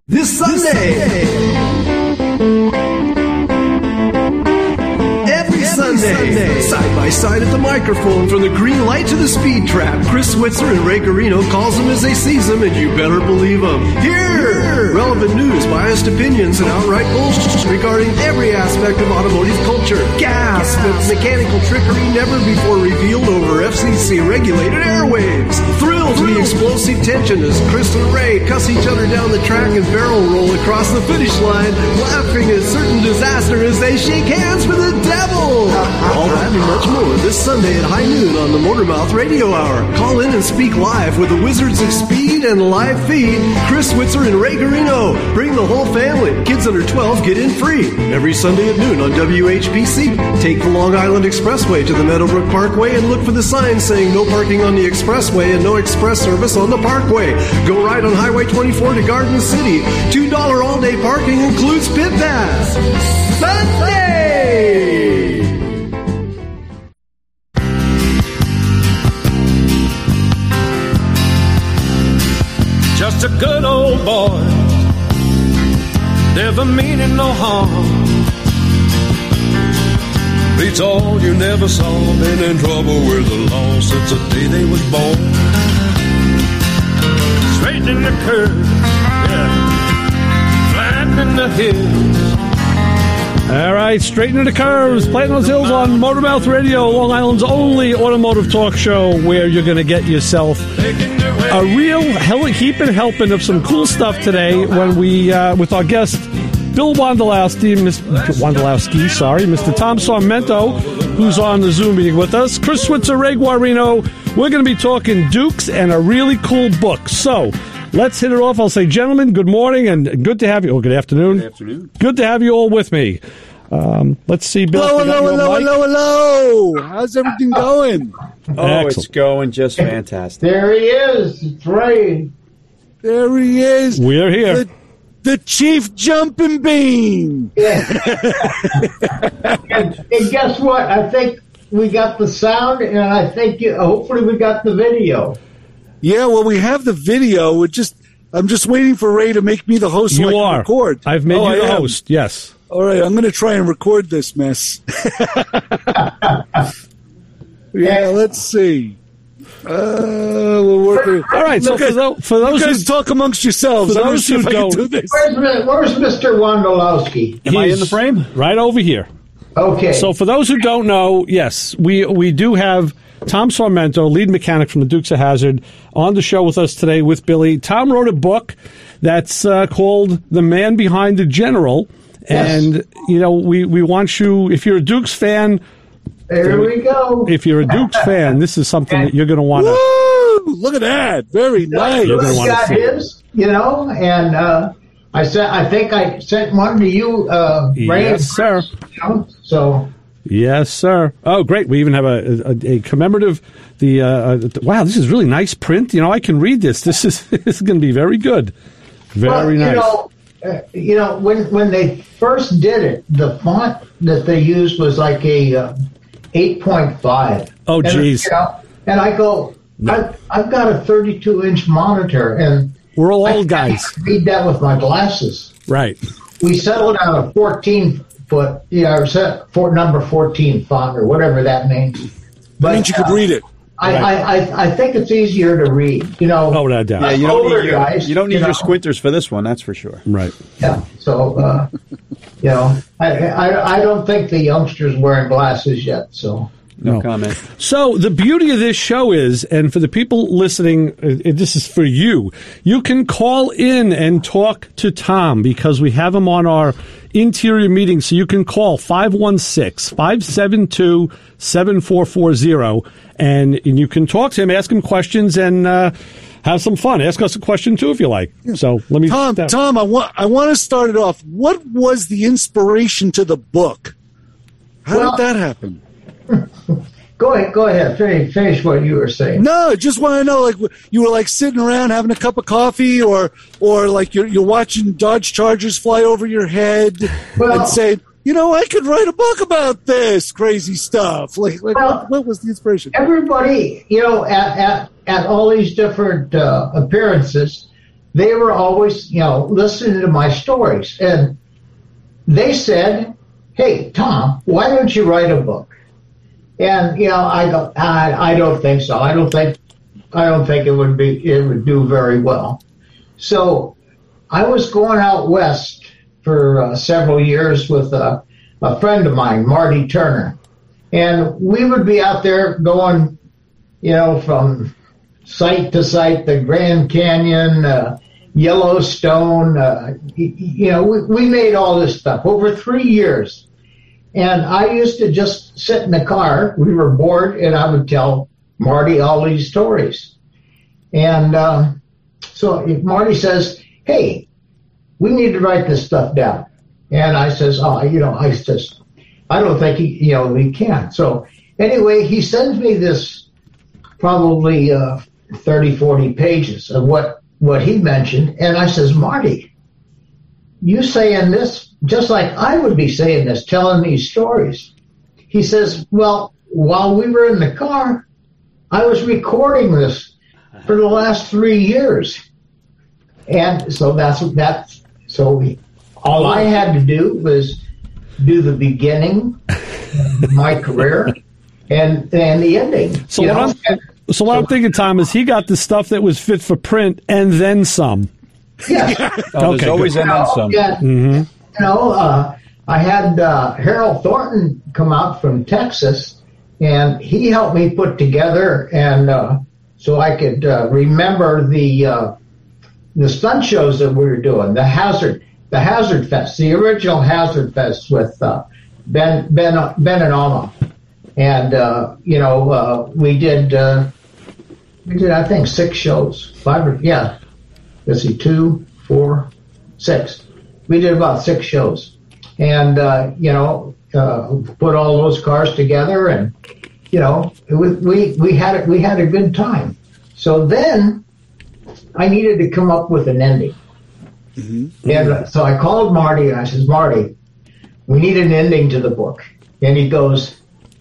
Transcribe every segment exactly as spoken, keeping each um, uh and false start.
This Sunday. Every Sunday. Side by side at the microphone, from the green light to the speed trap, Chris Switzer and Ray Carino calls them as they sees them, and you better believe them. Here! Relevant news, biased opinions, and outright bullshit regarding every aspect of automotive culture. Gas, with mechanical trickery never before revealed over F C C-regulated airwaves. Thrill to the explosive tension as Chris and Ray cuss each other down the track and barrel roll across the finish line, laughing at certain disaster as they shake hands with the devil. All that and much more this Sunday at high noon on the Motormouth Radio Hour. Call in and speak live with the Wizards of Speed and live feed, Chris Switzer and Ray Carino. Bring the whole family. Kids under twelve get in free. Every Sunday at noon on W H P C. Take the Long Island Expressway to the Meadowbrook Parkway and look for the sign saying no parking on the expressway and no express service on the parkway. Go right on Highway twenty-four to Garden City. two dollars all-day parking includes pit pass. Sunday! Just a good old boy, never meaning no harm. Beats all you never saw, been in trouble with the law since the day they was born. Straightening the curve, yeah, flattening the hills. All right, straightening the curves, planting those hills on Motormouth Radio, Long Island's only automotive talk show, where you're going to get yourself a real hell, heaping helping of some cool stuff today when we, uh, with our guest, Bill Wondolowski, Mister Wondolowski, sorry, Mister Tom Sarmento, who's on the Zoom meeting with us, Chris Switzer, Ray Guarino. We're going to be talking Dukes and a really cool book. So let's hit it off. I'll say, gentlemen, good morning and good to have you. Oh, good afternoon. Good afternoon. Good to have you all with me. Um, let's see, Bill. Hello, hello, hello, hello, hello. How's everything going? Oh, Excellent. It's going just fantastic. There he is. It's Ray. There he is. We're here. The, the Chief Jumping Bean. Yeah. and, and guess what? I think we got the sound, and I think you, hopefully we got the video. Yeah, well, we have the video. It just I'm just waiting for Ray to make me the host so You I can are. record. I've made Oh, you the I am. host, yes. All right, I'm going to try and record this mess. Yeah, let's see. Uh, we'll work it. All right, so Okay, for those, for those you guys who, talk amongst yourselves. for I'm gonna those see who if I can don't- do this. Where's, Mi- where's Mister Wondolowski? Am I in he's the frame? right over here. Okay. So for those who don't know, yes, we we do have Tom Sarmento, lead mechanic from the Dukes of Hazzard, on the show with us today with Billy. Tom wrote a book that's uh, called The Man Behind the General. Yes. And, you know, we, we want you, if you're a Dukes fan, there we go. if you're a Dukes fan, this is something that you're going to want to. Woo! Look at that. Very nice. You're gonna He's wanna got see it. his, you know, and uh, I sent. I think I sent one to you, uh, Ray. Yes, sir. You know, so Yes, sir. Oh, great. We even have a, a, a commemorative, the, uh, uh, wow, this is really nice print. You know, I can read this. This is, this is going to be very good. Very well, nice. You know, uh, you know, when when they first did it, the font that they used was like a uh, eight point five. Oh, and, geez. You know, and I go, No. I, I've got a thirty-two inch monitor, and We're all I old guys. can't read that with my glasses. Right. We settled on a fourteen foot, yeah, or set for number fourteen font or whatever that means. But That means you could uh, read it. I, Right. I, I, I think it's easier to read. You know, Oh, without a doubt. Yeah, you don't older need your, guys, you don't need you know. your squinters for this one, that's for sure. Right. Yeah. So, uh, you know, I, I, I don't think the youngsters wearing glasses yet. So, No, No. comment. So the beauty of this show is, and for the people listening, uh, this is for you. You can call in and talk to Tom because we have him on our interior meeting. So you can call five one six, five seven two, seven four four zero and, and you can talk to him, ask him questions, and uh, have some fun. Ask us a question too if you like. So let me Tom, that- Tom, I want I want to start it off. What was the inspiration to the book? How Well- did that happen? go ahead. Go ahead. Finish, finish what you were saying. No, just want to know, like, you were like sitting around having a cup of coffee, or or like you're you're watching Dodge Chargers fly over your head Well- and saying, you know, I could write a book about this crazy stuff. Like, like Well- what, what was the inspiration? Everybody, you know, at at, at all these different uh, appearances, they were always, you know, listening to my stories. And they said, hey, Tom, why don't you write a book? And, you know, I go, I, I don't think so. I don't think, I don't think it would be, it would do very well. So I was going out west for uh, several years with a, a friend of mine, Marty Turner. And we would be out there going, you know, from site to site, the Grand Canyon, uh, Yellowstone, uh, you know, we, we made all this stuff over three years. And I used to just sit in the car. We were bored, and I would tell Marty all these stories. And uh, so if Marty says, hey, we need to write this stuff down. And I says, oh, you know, I says, I don't think he, you know, we can. So anyway, he sends me this probably uh, thirty, forty pages of what, what he mentioned. And I says, Marty, you saying this just like I would be saying this, telling these stories. He says, well, while we were in the car, I was recording this for the last three years. And so that's that's so we, all I had to do was do the beginning of my career and and the ending. So you what know? I'm And, so what I'm thinking, Tom, is he got the stuff that was fit for print and then some. yeah. Oh, Okay, there's always You an then know, some. yeah, Mm-hmm. you know, uh, I had uh, Harold Thornton come out from Texas, and he helped me put together, and uh, so I could uh, remember the uh, the stunt shows that we were doing, the Hazard, the Hazard Fest, the original Hazard Fest with uh, Ben Ben Ben and Alma, and uh, you know uh, we did uh, we did I think six shows, five or yeah, let's see, two, four, six. We did about six shows, and uh, you know, uh, put all those cars together, and you know, it was, we we had it, we had a good time. So then, I needed to come up with an ending, mm-hmm. and uh, so I called Marty and I says, Marty, we need an ending to the book, and he goes,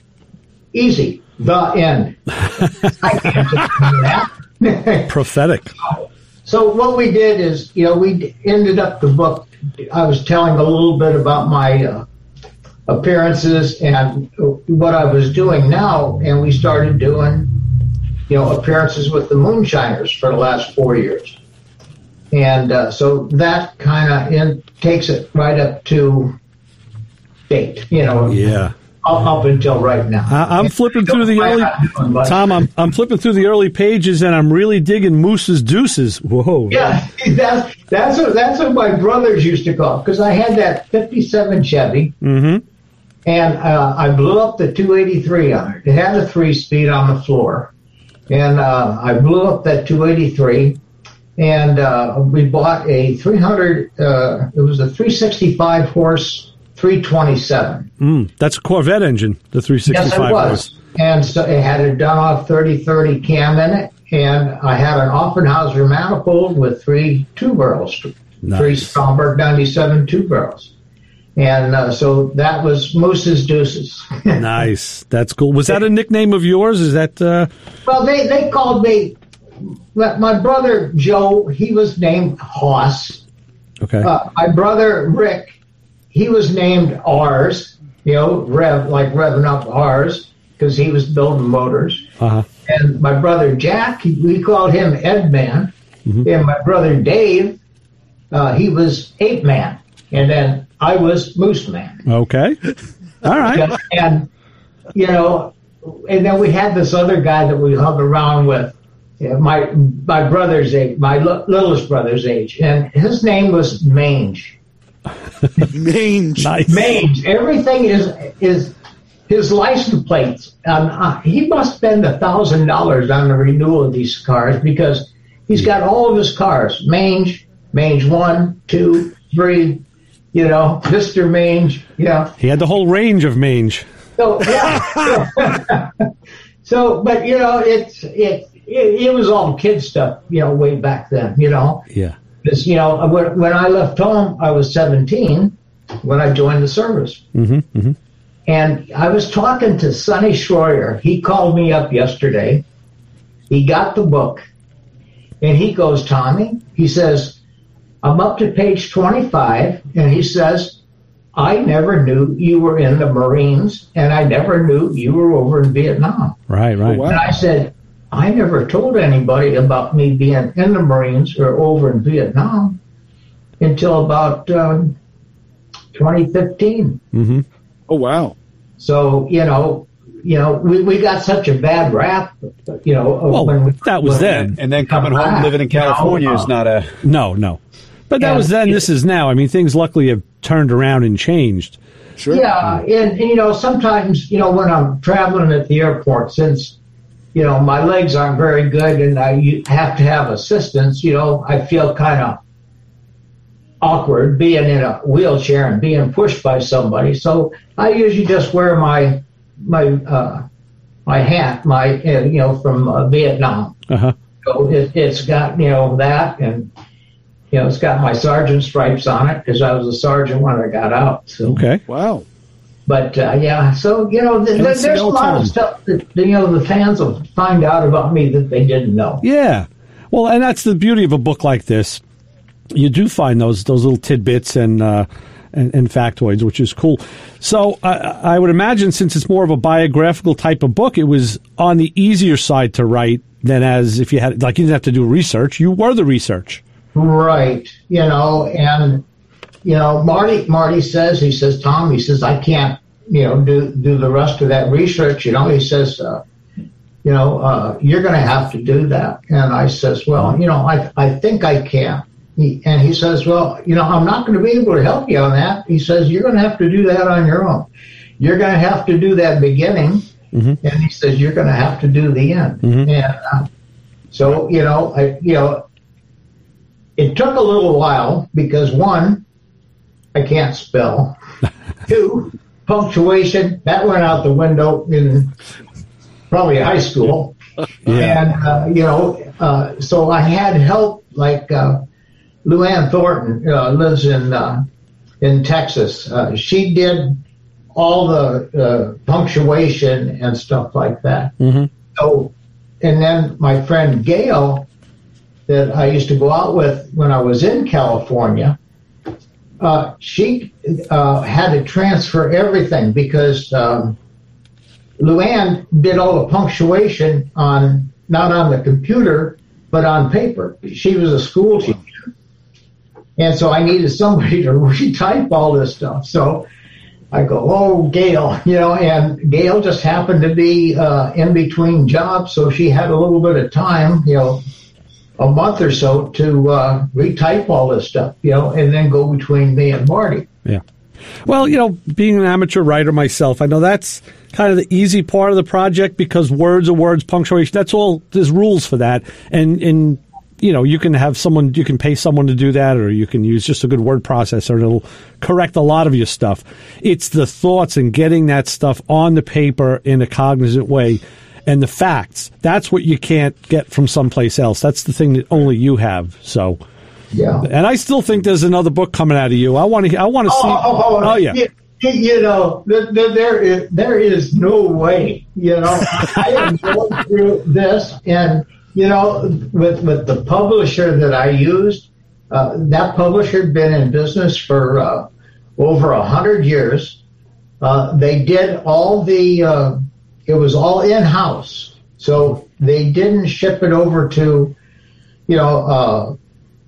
easy, the end. I can't just do that. Prophetic. So what we did is, you know, we ended up the book. I was telling a little bit about my uh, appearances and what I was doing now, and we started doing, you know, appearances with the Moonshiners for the last four years. And uh, so that kind of takes it right up to date, you know. Yeah. Up, up until right now. I, I'm flipping through the early Tom. I'm I'm flipping through the early pages, and I'm really digging Moose's Deuces. Whoa! Yeah, that's that's what that's what my brothers used to call, because I had that fifty-seven Chevy, Mm-hmm. and uh, I blew up the two eighty-three on it. It had a three-speed on the floor, and uh, I blew up that two eighty-three, and uh, we bought a three hundred. Uh, it was a three sixty-five horse three twenty-seven. Mm, that's a Corvette engine, the three sixty-five. Yes, it was. And so it had a Dunlop thirty thirty cam in it, and I had an Offenhauser manifold with three two barrels, Nice. three Stromberg ninety-seven two barrels. And uh, so that was Moose's Deuces. Nice. That's cool. Was that a nickname of yours? Is that... Uh... Well, they, they called me, my brother Joe, he was named Hoss. Okay. Uh, my brother Rick, he was named Ars. You know, rev, like revving up ours, because he was building motors. Uh-huh. And my brother Jack, we called him Ed Man. Mm-hmm. And my brother Dave, uh, he was Ape Man. And then I was Moose Man. Okay. All right. And, and, you know, and then we had this other guy that we hung around with, you know, my my brother's age, my l- littlest brother's age. And his name was Mange. Mange. Nice. Mange. Everything is is his license plates. Um, uh, he must spend a thousand dollars on the renewal of these cars, because he's got all of his cars. Mange, Mange one, two, three. You know, Mister Mange. Yeah. He had the whole range of mange. So yeah. So, but you know, it's it, it it was all kid stuff. You know, way back then. You know. Yeah. Because, you know, when, when I left home, I was seventeen when I joined the service. Mm-hmm, mm-hmm. And I was talking to Sonny Schroyer. He called me up yesterday. He got the book. And he goes, Tommy, he says, I'm up to page twenty-five, and he says, I never knew you were in the Marines, and I never knew you were over in Vietnam. Right, right. Oh, wow. And I said, I never told anybody about me being in the Marines or over in Vietnam until about um, twenty fifteen. Mm-hmm. Oh, wow. So, you know, you know, we, we got such a bad rap, you know. Well, when we, that was when then. And then coming home, back, living in California you know, is not a. No, no. But that And was then. it- This is now. I mean, things luckily have turned around and changed. Sure. Yeah, and, and, you know, sometimes, you know, when I'm traveling at the airport, since, you know, my legs aren't very good and I u- have to have assistance, you know, I feel kind of awkward being in a wheelchair and being pushed by somebody. So I usually just wear my my uh, my hat, my uh, you know, from uh, Vietnam. Uh huh. So it, it's got, you know, that, and you know, it's got my sergeant stripes on it because I was a sergeant when I got out. So. Okay. Wow. But uh, yeah, so you know, th- th- there's a lot of stuff that you know the fans will find out about me that they didn't know. Yeah. Well, and that's the beauty of a book like this. You do find those those little tidbits and uh, and, and factoids, which is cool. So I, I would imagine, since it's more of a biographical type of book, it was on the easier side to write than as if you had, like, you didn't have to do research. You were the research. Right. You know, and you know, Marty Marty says, he says, Tom, he says, I can't, you know, do do the rest of that research. You know, he says, uh, you know, uh, you're going to have to do that. And I says, well, you know, I I think I can. He, and he says, well, you know, I'm not going to be able to help you on that. He says, you're going to have to do that on your own. You're going to have to do that beginning. Mm-hmm. And he says, you're going to have to do the end. Mm-hmm. And uh, so, you know, I, you know, it took a little while because, one, I can't spell. Two, punctuation, that went out the window in probably high school. Yeah. And, uh, you know, uh, so I had help, like uh, Luann Thornton uh, lives in uh, in Texas. Uh, she did all the uh, punctuation and stuff like that. Mm-hmm. So, and then my friend Gail, that I used to go out with when I was in California, uh, she uh, had to transfer everything because um, Luann did all the punctuation on, not on the computer, but on paper. She was a school teacher. And so I needed somebody to retype all this stuff. So I go, oh, Gail, you know, and Gail just happened to be uh, in between jobs, so she had a little bit of time, you know, a month or so to uh, retype all this stuff, you know, and then go between me and Marty. Yeah. Well, you know, being an amateur writer myself, I know that's kind of the easy part of the project because words are words, punctuation, that's all, there's rules for that. And, and you know, you can have someone, you can pay someone to do that, or you can use just a good word processor and it'll correct a lot of your stuff. It's the thoughts and getting that stuff on the paper in a cognizant way. And the facts, that's what you can't get from someplace else. That's the thing that only you have. So, yeah. And I still think there's another book coming out of you. I want to. I want to see. Oh, oh, oh, oh yeah. You, you know, th- th- there is there is no way. You know, I am going through this, and you know, with with the publisher that I used, uh, that publisher had been in business for uh, over a hundred years. Uh, they did all the. Uh, It was all in-house, so they didn't ship it over to, you know, uh,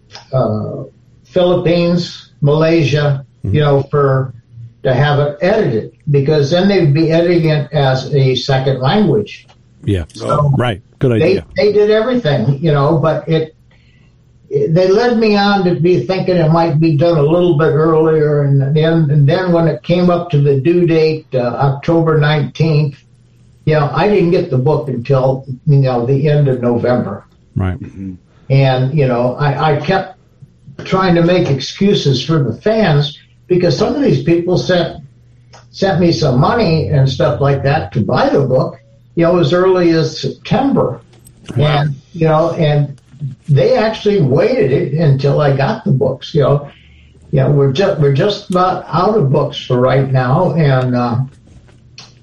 uh, Philippines, Malaysia, mm-hmm. you know, for to have it edited, because then they'd be editing it as a second language. Yeah, so right. Good idea. They, they did everything, you know, but it, it. They led me on to be thinking it might be done a little bit earlier, and then and then when it came up to the due date, uh, October nineteenth. You know, I didn't get the book until, you know, the end of November. Right. Mm-hmm. And, you know, I, I kept trying to make excuses for the fans because some of these people sent sent me some money and stuff like that to buy the book, you know, as early as September. Wow. And, you know, and they actually waited it until I got the books, you know. You know, we're just, we're just about out of books for right now, and, uh,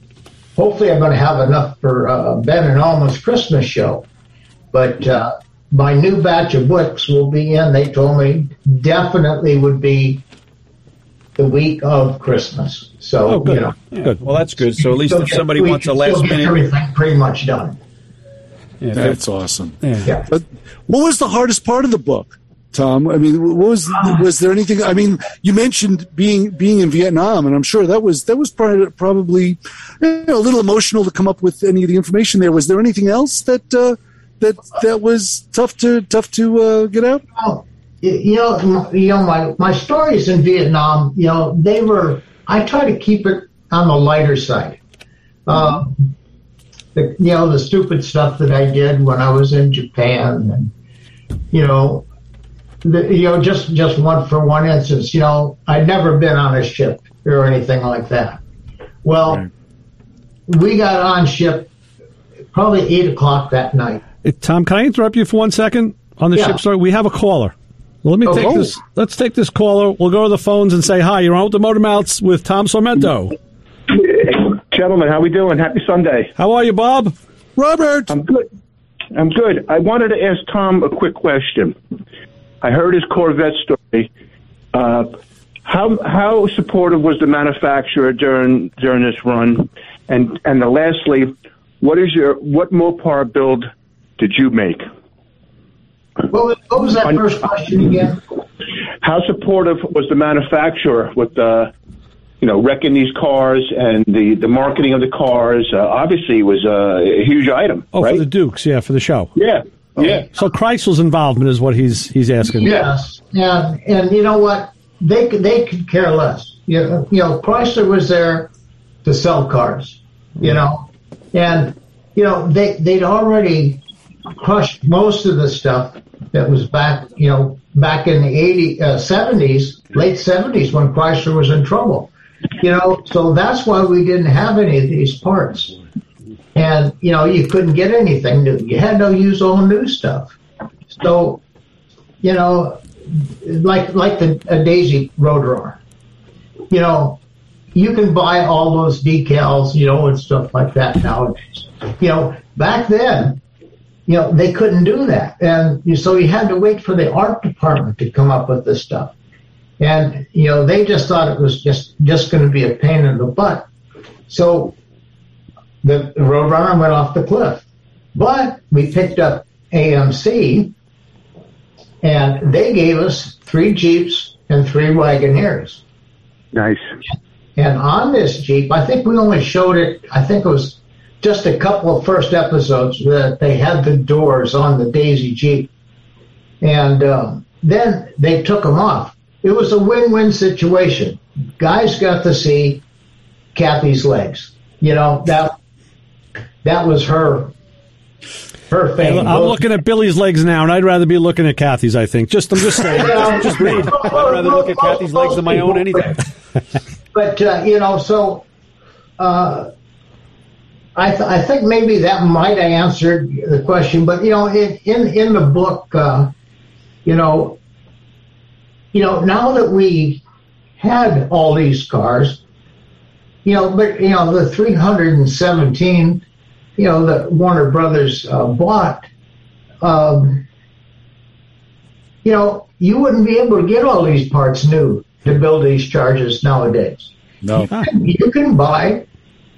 hopefully I'm going to have enough for uh, Ben and Alma's Christmas show. But uh, my new batch of books will be in. They told me definitely would be the week of Christmas. So, Oh, good. you know, Yeah. Good. Well, that's good. So at least still if get- somebody we wants a can last still get minute, everything pretty much done. yeah, if That's awesome. Yeah. But what was the hardest part of the book, Tom? I mean, what was was there anything? I mean, you mentioned being being in Vietnam, and I'm sure that was that was probably, probably you know, a little emotional to come up with any of the information there. Was there anything else that uh, that that was tough to tough to uh, get out? Well, you know, m- you know, my my stories in Vietnam, you know, they were. I try to keep it on the lighter side. Uh, the, you know, the stupid stuff that I did when I was in Japan, and you know, the, you know, just just one for one instance. You know, I'd never been on a ship or anything like that. Well, Right. we got on ship probably eight o'clock that night. Hey, Tom, can I interrupt you for one second on the Yeah. ship story? We have a caller. Let me take Oh. this. Let's take this caller. We'll go to the phones and say hi. You're on with the Motor Mouths with Tom Sormento. Gentlemen, how we doing? Happy Sunday. How are you, Bob? Robert, I'm good. I'm good. I wanted to ask Tom a quick question. I heard his Corvette story. Uh, how how supportive was the manufacturer during during this run? And and the lastly, what is your what Mopar build did you make? What was, what was that first question again? How supportive was the manufacturer with the, you know, wrecking these cars and the, the marketing of the cars? Uh, obviously, it was a, a huge item, Oh, right? for the Dukes, yeah, for the show. yeah, yeah. So Chrysler's involvement is what he's he's asking. Yes, and and you know what? They could they could care less. You know, you know, Chrysler was there to sell cars. You know, and you know they they'd already crushed most of the stuff that was back. You know, back in the eighties, uh, seventies, late seventies when Chrysler was in trouble. You know, so that's why we didn't have any of these parts. And, you know, you couldn't get anything new. You had to use all new stuff. So, you know, like like the a Daisy Roadrunner, you know, you can buy all those decals, you know, and stuff like that nowadays. You know, back then, you know, they couldn't do that. And you, so you had to wait for the art department to come up with this stuff. And, you know, they just thought it was just, just going to be a pain in the butt. So the Roadrunner went off the cliff. But we picked up A M C, and they gave us three Jeeps and three Wagoneers. Nice. And on this Jeep, I think we only showed it, I think it was just a couple of first episodes that they had the doors on the Daisy Jeep. And um, then they took them off. It was a win-win situation. Guys got to see Kathy's legs. You know, that that was her her fame. I'm looking at Billy's legs now, and I'd rather be looking at Kathy's, I think. Just I'm just saying. Well, just, just me. I'd rather look at Kathy's legs than my own anything. But, uh, you know, so uh, I, th- I think maybe that might have answered the question. But, you know, in, in, in the book, uh, you know, you know, now that we had all these cars, you know, but, you know, the three hundred seventeen, you know, that Warner Brothers uh, bought, um, you know, you wouldn't be able to get all these parts new to build these Chargers nowadays. no. You can buy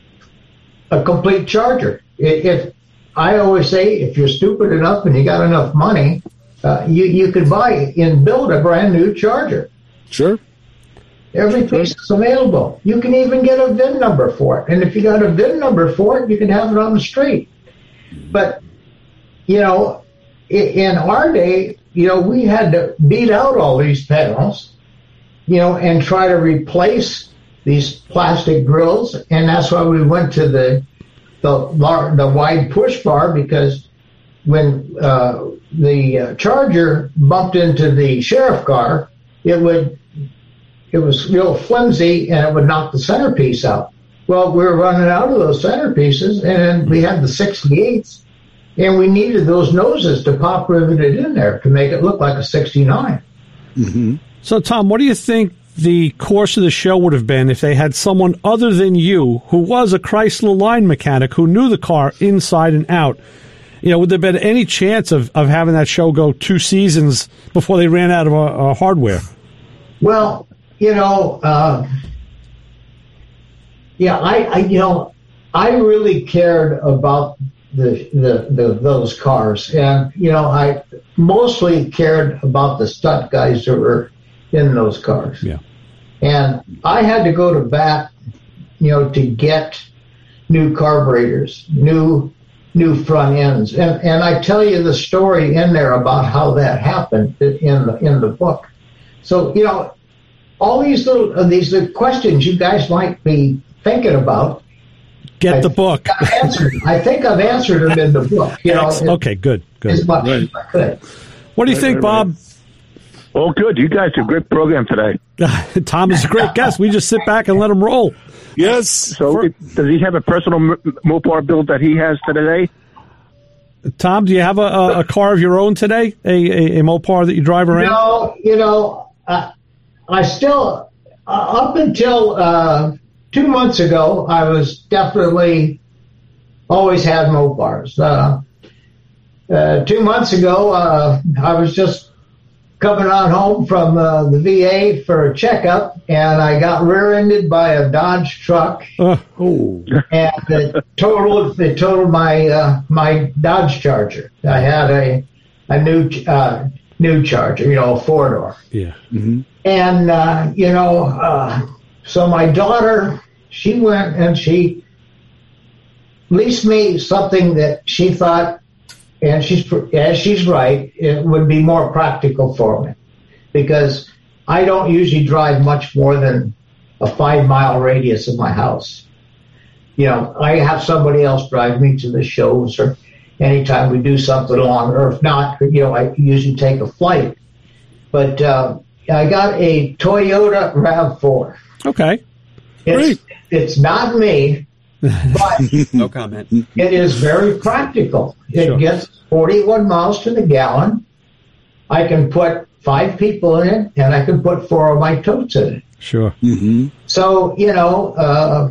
a complete Charger. If, if I always say, if you're stupid enough and you got enough money, uh, you you could buy and build a brand new Charger. Sure. Every piece is available. You can even get a V I N number for it. And if you got a V I N number for it, you can have it on the street. But, you know, in our day, you know, we had to beat out all these panels, you know, and try to replace these plastic grills. And that's why we went to the the, lar- the wide push bar, because when uh, the uh, Charger bumped into the sheriff car, it would it was real flimsy and it would knock the centerpiece out. Well, we were running out of those centerpieces, and we had the sixty-eights, and we needed those noses to pop riveted in there to make it look like a sixty-nine. Mm-hmm. So, Tom, what do you think the course of the show would have been if they had someone other than you, who was a Chrysler line mechanic, who knew the car inside and out, you know, would there have been any chance of, of having that show go two seasons before they ran out of uh, uh, hardware? Well, you know, uh, yeah, I, I, you know, I really cared about the, the the those cars, and you know, I mostly cared about the stunt guys that were in those cars. Yeah, and I had to go to bat, you know, to get new carburetors, new new front ends, and and I tell you the story in there about how that happened in the in the book. So you know, all these little uh, these little questions you guys might be thinking about. Get I the book. I've answered, I think I've answered them in the book. You know, okay, good, good. As much right. as I could. What do you think, Bob? Oh, good. You guys have a great program today. Tom is a great guest. We just sit back and let him roll. Yes. So, For, does he have a personal m- Mopar build that he has today? Tom, do you have a, a, a car of your own today? A, a, a Mopar that you drive around? No, you know, uh, I still, uh, up until uh, two months ago, I was definitely always had Mopars. Uh, uh, two months ago, uh, I was just coming on home from uh, the V A for a checkup, and I got rear-ended by a Dodge truck, Uh, oh. and it totaled it totaled my uh, my Dodge Charger. I had a a new uh, new Charger, you know, a four door. Yeah. Mm-hmm. And, uh, you know, uh, so my daughter, she went and she leased me something that she thought, and she's, as she's right, it would be more practical for me. Because I don't usually drive much more than a five mile radius of my house. You know, I have somebody else drive me to the shows, or anytime we do something longer, or if not, you know, I usually take a flight. But, uh, I got a Toyota RAV four. Okay. It's, it's not me, but No comment. it is very practical. It Sure. gets forty-one miles to the gallon. I can put five people in it, and I can put four of my totes in it. Sure. Mm-hmm. So, you know, uh,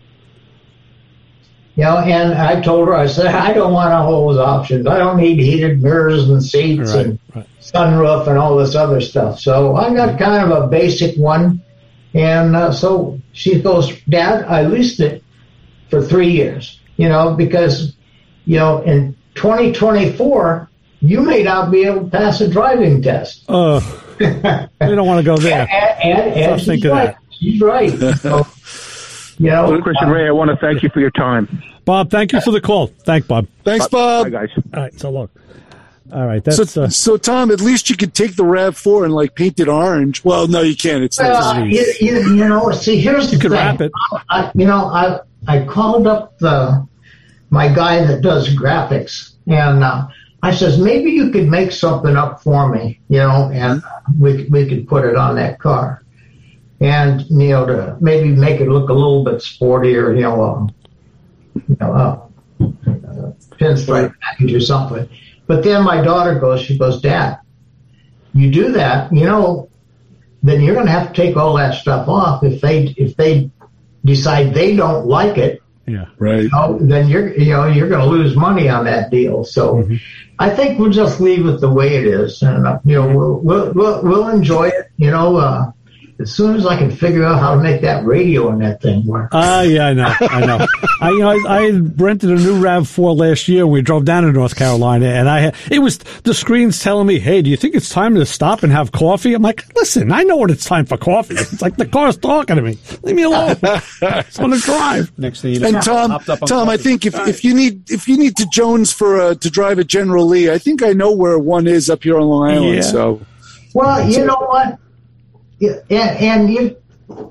you know, and I told her, I said, I don't want all those options. I don't need heated mirrors and seats Right, and right. sunroof and all this other stuff. So I got kind of a basic one. And uh, so she goes, Dad, I leased it for three years, you know, because, you know, in twenty twenty-four, you may not be able to pass a driving test. Uh, we don't want to go there. And, and, and Stop she's thinking right. that. She's right. So, you know, Well, Christian uh, Ray, I want to thank you for your time. Bob, thank you for the call. Thank Bob. Thanks, Bye, Bob. guys. All right, so look. All right, that's So, uh, so Tom, at least you could take the RAV four and like paint it orange. Well, no, you can't. It's not. Uh, you, you, you know, see, here's the You could thing. wrap it. I, you know, I I called up the my guy that does graphics, and uh, I says maybe you could make something up for me, you know, and we we could put it on that car, and you know, to maybe make it look a little bit sportier, you know, um, you know, uh, uh, pinstripe package or something. But then my daughter goes, she goes, Dad, you do that, you know, then you're going to have to take all that stuff off. If they if they decide they don't like it, yeah. Right. you know, then you're you know you're going to lose money on that deal. So Mm-hmm. I think we'll just leave it the way it is, and uh, you know we'll we'll we'll, we'll enjoy it. You know, uh, as soon as I can figure out how to make that radio in that thing work. Ah, uh, yeah, I know, I know. I, you know, I, I rented a new RAV four last year when we drove down to North Carolina, and I had, it was the screens telling me, "Hey, do you think it's time to stop and have coffee?" I'm like, "Listen, I know when it's time for coffee. It's like the car's talking to me. Leave me alone. I just want to drive." Next thing you know, And Tom, hopped up on Tom, I coffee. think if, if you need if you need to Jones for uh, to drive a General Lee, I think I know where one is up here on Long Island. Yeah. So Well, you know what? Yeah, and, and you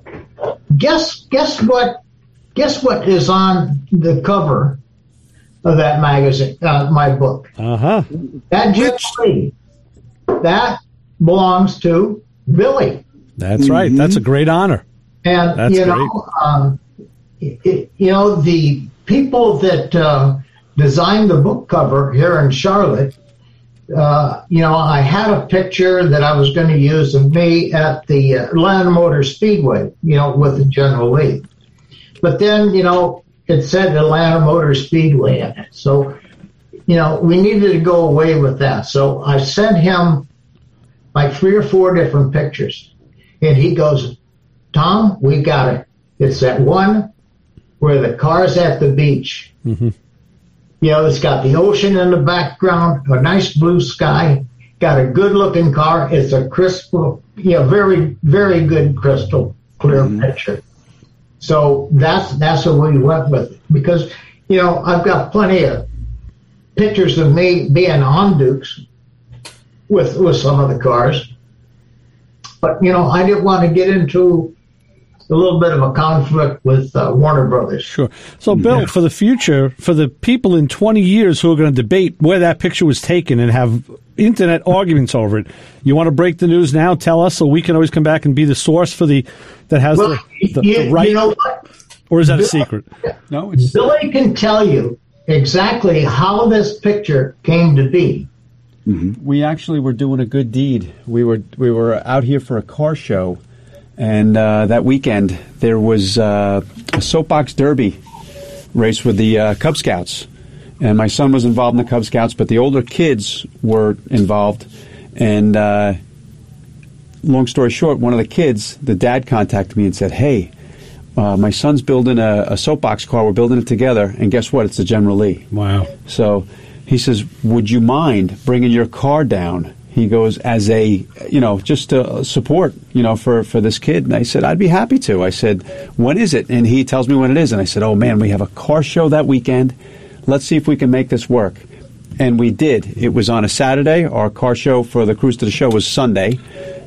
guess guess what guess what is on the cover of that magazine, uh, my book. Uh huh. That General Lee, that belongs to Billy. That's right. That's a great honor. And That's you know, um, it, you know the people that uh, designed the book cover here in Charlotte. Uh, you know, I had a picture that I was going to use of me at the uh, Atlanta Motor Speedway, you know, with the General Lee. But then, you know, it said Atlanta Motor Speedway in it. So, you know, we needed to go away with that. So I sent him like three or four different pictures. And he goes, Tom, we got it. It's that one where the car's at the beach. Mm-hmm. You know, it's got the ocean in the background, a nice blue sky, got a good-looking car. It's a crystal, you know, very, very good crystal clear mm-hmm. picture. So that's that's what we went with. Because, you know, I've got plenty of pictures of me being on Dukes with with some of the cars. But, you know, I didn't want to get into a little bit of a conflict with uh, Warner Brothers. Sure. So, Bill, yeah. for the future, for the people in twenty years who are going to debate where that picture was taken and have internet arguments over it, you want to break the news now? Tell us so we can always come back and be the source for the that has well, the, the, you, the right. You know what? Or is that Bill, a secret? No, it's Billy can tell you exactly how this picture came to be. Mm-hmm. We actually were doing a good deed. We were we were out here for a car show, and uh, that weekend there was uh, a soapbox derby race with the uh, Cub Scouts, and my son was involved in the Cub Scouts, but the older kids were involved. And uh, long story short, one of the kids, the dad, contacted me and said, "Hey, uh, my son's building a, a soapbox car. We're building it together, and guess what? It's a General Lee." Wow! So he says, "Would you mind bringing your car down?" He goes, as a, you know, just to support, you know, for, for this kid. And I said, I'd be happy to. I said, when is it? And he tells me when it is. And I said, oh, man, we have a car show that weekend. Let's see if we can make this work. And we did. It was on a Saturday. Our car show for the Cruise to the Show was Sunday.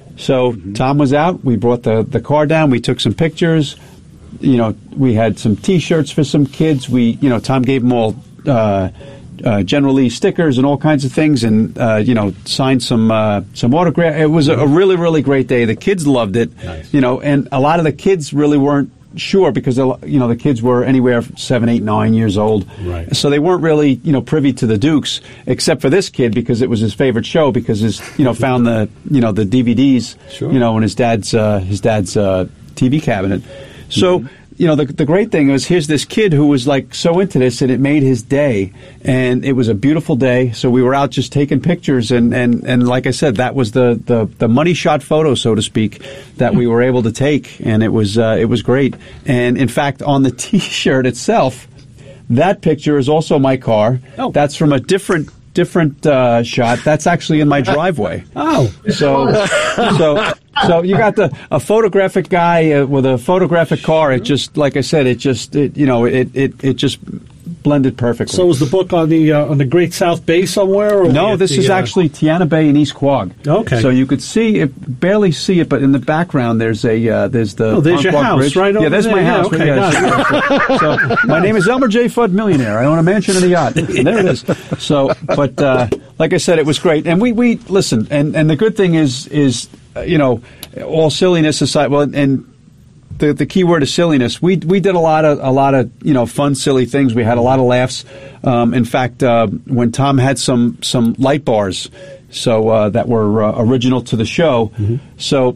So Tom was out. We brought the, the car down. We took some pictures. You know, we had some T-shirts for some kids. We, you know, Tom gave them all uh, uh, General Lee stickers and all kinds of things, and uh, you know, signed some uh, some autograph. It was a, a really, really great day. The kids loved it. Nice. You know, and a lot of the kids really weren't sure because, you know, the kids were anywhere from seven, eight, nine years old. Right. So they weren't really, you know, privy to the Dukes, except for this kid because it was his favorite show because his, you know, found the, you know, the D V Ds, sure. you know, in his dad's uh, his dad's uh, T V cabinet. So. Mm-hmm. You know, the the great thing was, here's this kid who was, like, so into this, and it made his day. And it was a beautiful day, so we were out just taking pictures. And, and, and like I said, that was the, the, the money shot photo, so to speak, that we were able to take. And it was uh, it was great. And, in fact, on the T-shirt itself, that picture is also my car. Oh. That's from a different different uh, shot. That's actually in my driveway. Oh. So, so... So you got the a photographic guy uh, with a photographic car. It just, like I said, it just it, you know it, it, it just blended perfectly. So is the book on the uh, on the Great South Bay somewhere? Or no, this the, is uh... actually Tiana Bay in East Quogue. Okay. So you could see it, barely see it, but in the background there's a uh, there's the oh, there's your Quogue house Bridge. right over yeah, there's there. my house. Yeah, okay, right, yeah, so, so my name is Elmer J. Fudd, millionaire. I own a mansion and a yacht. And there it is. So, but uh, like I said, it was great, and we we listen, and and the good thing is is uh, you know. all silliness aside, well, and the the key word is silliness. We we did a lot of a lot of you know fun, silly things. We had a lot of laughs. Um, in fact, uh, when Tom had some some light bars, so uh, that were uh, original to the show, mm-hmm. so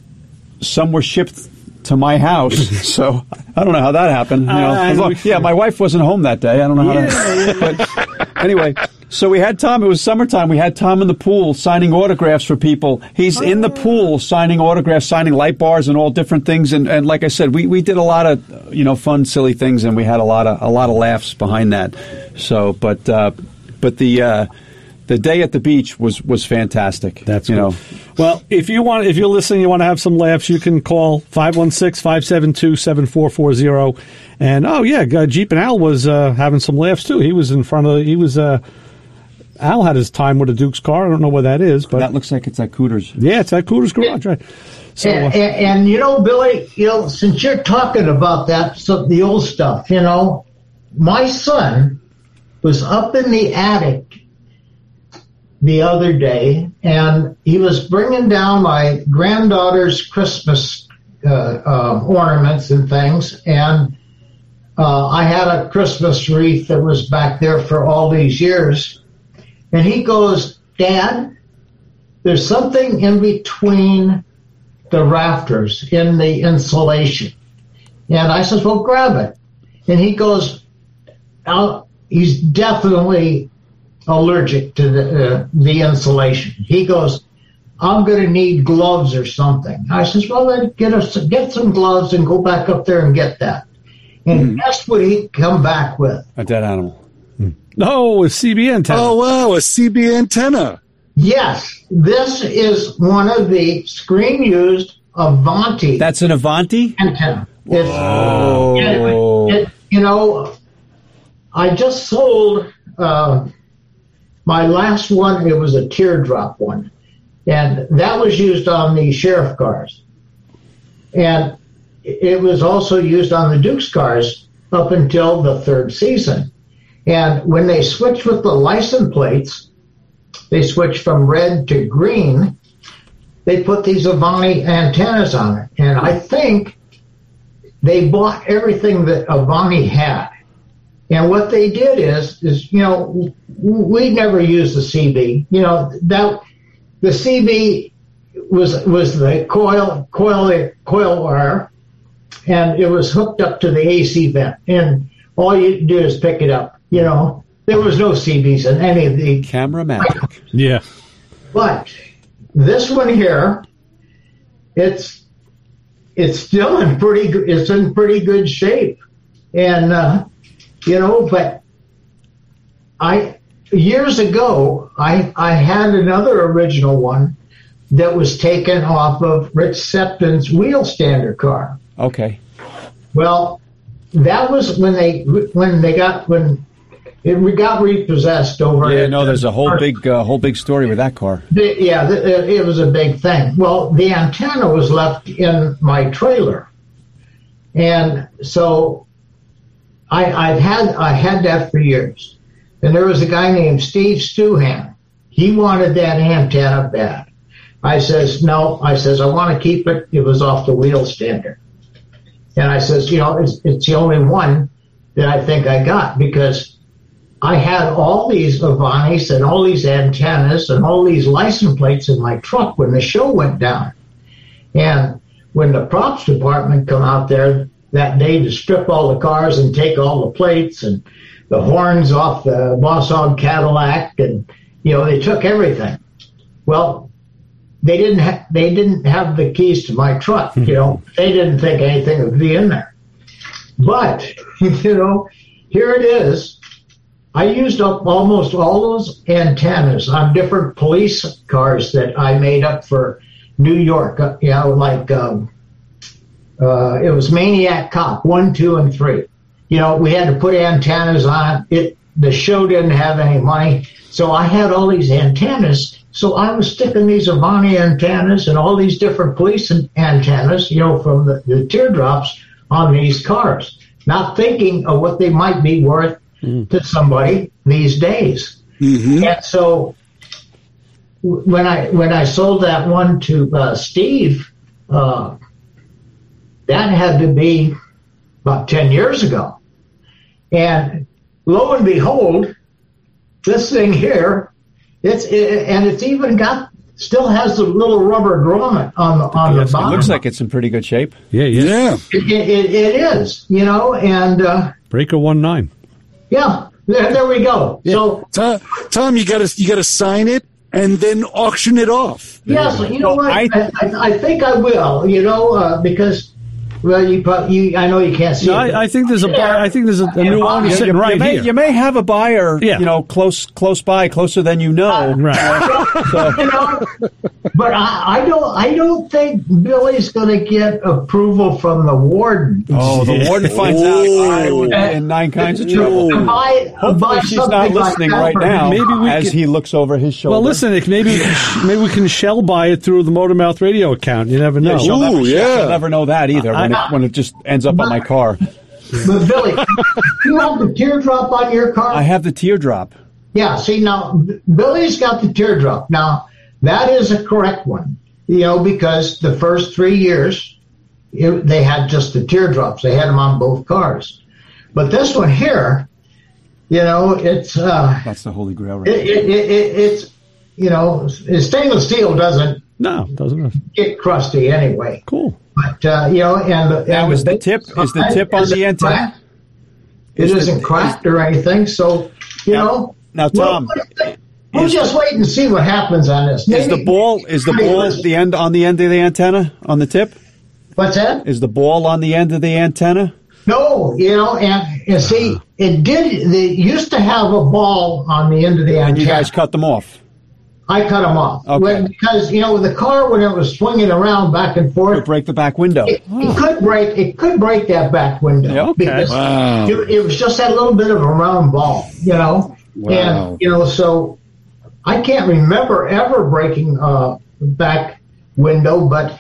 some were shipped to my house. So I don't know how that happened. You know, uh, long, yeah, my wife wasn't home that day. I don't know how yeah, that. But anyway. So we had Tom, it was summertime, we had Tom in the pool signing autographs for people. He's in the pool signing autographs, signing light bars and all different things. And, and like I said, we, we did a lot of, you know, fun, silly things, and we had a lot of a lot of laughs behind that. So, but uh, but the uh, the day at the beach was, was fantastic. That's you cool. know. Well, if you want, if you're listening, you want to have some laughs, you can call five one six, five seven two, seven four four zero. And oh yeah, Jeep and Al was uh, having some laughs too. He was in front of, he was. Uh, Al had his time with a Duke's car. I don't know what that is, but that looks like it's at Cooter's. Yeah, it's at Cooter's Garage, right? So, and, and, and you know, Billy, you know, since you're talking about that, so the old stuff, you know, my son was up in the attic the other day, and he was bringing down my granddaughter's Christmas uh, uh, ornaments and things, and uh, I had a Christmas wreath that was back there for all these years. And he goes, Dad, there's something in between the rafters in the insulation. And I says, well, grab it. And he goes, now, he's definitely allergic to the, uh, the insulation. He goes, I'm going to need gloves or something. I says, well, then get us get some gloves and go back up there and get that. And mm-hmm. guess what he come back with? A dead animal. No, a C B antenna. Oh, wow, a C B antenna. Yes, this is one of the screen-used Avanti. That's an Avanti? Antenna. It's, oh. It, it, you know, I just sold uh, my last one. It was a teardrop one. And that was used on the sheriff cars. And it was also used on the Dukes cars up until the third season. And when they switched with the license plates, they switched from red to green, they put these Avanti antennas on it. And I think they bought everything that Avanti had. And what they did is, is you know, we never used the C B. You know, that the C B was was the coil coil coil wire, and it was hooked up to the A C vent. And all you do is pick it up. You know, there was no C Bs in any of the camera magic. Yeah, but this one here, it's it's still in pretty good. It's in pretty good shape, and uh, you know, but I years ago I I had another original one that was taken off of Rich Septon's wheel stander car. Okay. Well, that was when they when they got when it got repossessed over. Yeah, no, there's a whole big uh, whole big story with that car. The, yeah, the, it was a big thing. Well, the antenna was left in my trailer, and so I I've had I had that for years. And there was a guy named Steve Stuhan. He wanted that antenna bad. I says, no. I says, I want to keep it. It was off the wheel stander. And I says, you know, it's, it's the only one that I think I got, because I had all these Avantis and all these antennas and all these license plates in my truck when the show went down. And when the props department come out there that day to strip all the cars and take all the plates and the horns off the Boss Hog Cadillac, and, you know, they took everything. Well, They didn't ha- they didn't have the keys to my truck, you know. They didn't think anything would be in there. But, you know, here it is. I used up almost all those antennas on different police cars that I made up for New York. Uh, you know, like um, uh, it was Maniac Cop one, two, and three. You know, we had to put antennas on it. The show didn't have any money, so I had all these antennas. So I was sticking these Avanti antennas and all these different police antennas, you know, from the, the teardrops on these cars, not thinking of what they might be worth mm. to somebody these days. Mm-hmm. And so when I when I sold that one to uh, Steve, uh, that had to be about ten years ago. And lo and behold, this thing here, It's it, and it's even got still has the little rubber grommet on the on yes, the bottom. It looks like it's in pretty good shape. Yeah, yeah, yeah. It, it, it is, you know, and uh, Breaker one nine. Yeah, there, there we go. Yeah. So Tom, Tom, you got to you got to sign it and then auction it off. Yes, you know what? I, I, I think I will. You know, uh, because. Well, you, you, I know you can't see no, it. I, I think there's a, I think there's a, a new owner you, sitting you, right you may, here. You may have a buyer, yeah. you know, close, close by, closer than you know. Uh, right. So. You know, but I, I don't, I don't think Billy's going to get approval from the warden. Oh, the warden finds Ooh. out I would be in nine kinds of trouble. To buy, Hopefully, buy she's not listening like right now. Maybe we as can, he looks over his shoulder. Well, listen, Nick, maybe we can, maybe we can shell buy it through the Motormouth Radio account. You never know. Yeah, she'll, Ooh, never, yeah. she'll never know that either when, I, it, when it just ends up on my car. But Billy, you have the teardrop on your car? I have the teardrop. Yeah, see, now, Billy's got the teardrop. Now, that is a correct one, you know, because the first three years, it, they had just the teardrops. They had them on both cars. But this one here, you know, it's... Uh, That's the Holy Grail right it, it, it, it, It's, you know, stainless steel doesn't... No, doesn't get crusty anyway. Cool. But, uh, you know, and... and now, is the tip, is the tip on the antenna? It isn't cracked or anything, so, you know... Now, Tom, well, we'll just wait and see what happens on this. Is the ball is the ball the end on the end of the antenna on the tip? What's that? Is the ball on the end of the antenna? No, you know, and, and see, it did. They used to have a ball on the end of the antenna. And you guys cut them off. I cut them off okay. when, because you know the car when it was swinging around back and forth, it could break the back window. It, oh. it could break. It could break that back window. Yeah, okay. Because wow. it, it was just that little bit of a round ball, you know. Wow. And you know, so I can't remember ever breaking a back window, but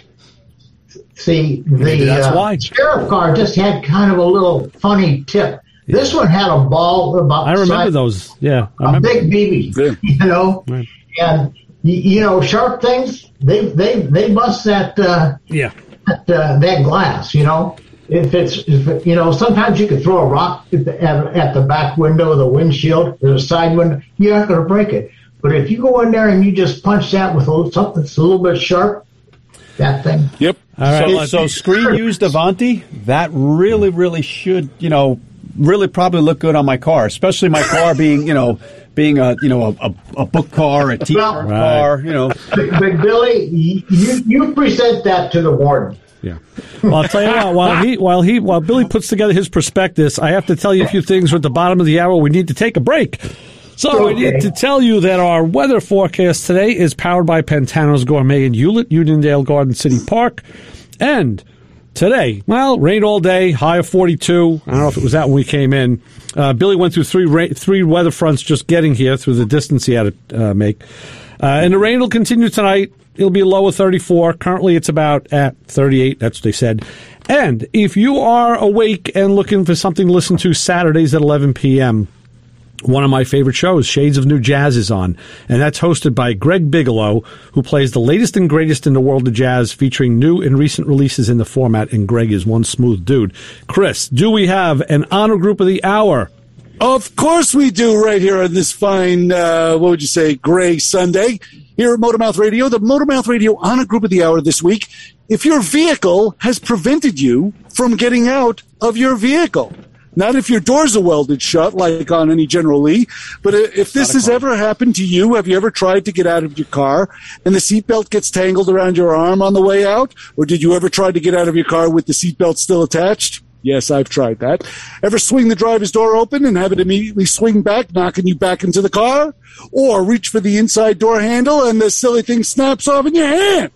see, the uh, sheriff car just had kind of a little funny tip. Yeah. This one had a ball about. I remember those. Yeah, I a remember. big B B. Yeah. You know. Right. And you know, sharp things they they they bust that uh, yeah that, uh, that glass. You know, if it's if it, you know sometimes you could throw a rock at the, at, at the back window of the windshield or the side window, you're not going to break it. But if you go in there and you just punch that with a little, something that's a little bit sharp, that thing. Yep. All right. So, so screen used Avanti, that really really should you know really probably look good on my car, especially my car being you know. Being a you know a, a book car, a T-shirt well, car, you know. But, but Billy, you you present that to the warden. Yeah. Well, I'll tell you what. While he while he while Billy puts together his prospectus, I have to tell you a few things. At the bottom of the hour, we need to take a break. So okay. I need to tell you that our weather forecast today is powered by Pantano's Gourmet in Hewlett, Uniondale Garden City Park, and today, well, rain all day, high of forty-two. I don't know if it was that when we came in. Uh, Billy went through three ra- three weather fronts just getting here through the distance he had to uh, make. Uh, and the rain will continue tonight. It'll be a low of thirty-four. Currently, it's about at thirty-eight. That's what they said. And if you are awake and looking for something to listen to Saturdays at eleven p.m., one of my favorite shows, Shades of New Jazz, is on, and that's hosted by Greg Bigelow, who plays the latest and greatest in the world of jazz, featuring new and recent releases in the format, and Greg is one smooth dude. Chris, do we have an honor group of the hour? Of course we do, right here on this fine, uh, what would you say, gray Sunday, here at Motormouth Radio, the Motormouth Radio honor group of the hour this week. If your vehicle has prevented you from getting out of your vehicle. Not if your doors are welded shut, like on any General Lee, but if this has ever happened to you, have you ever tried to get out of your car and the seatbelt gets tangled around your arm on the way out? Or did you ever try to get out of your car with the seatbelt still attached? Yes, I've tried that. Ever swing the driver's door open and have it immediately swing back, knocking you back into the car? Or reach for the inside door handle and the silly thing snaps off in your hand?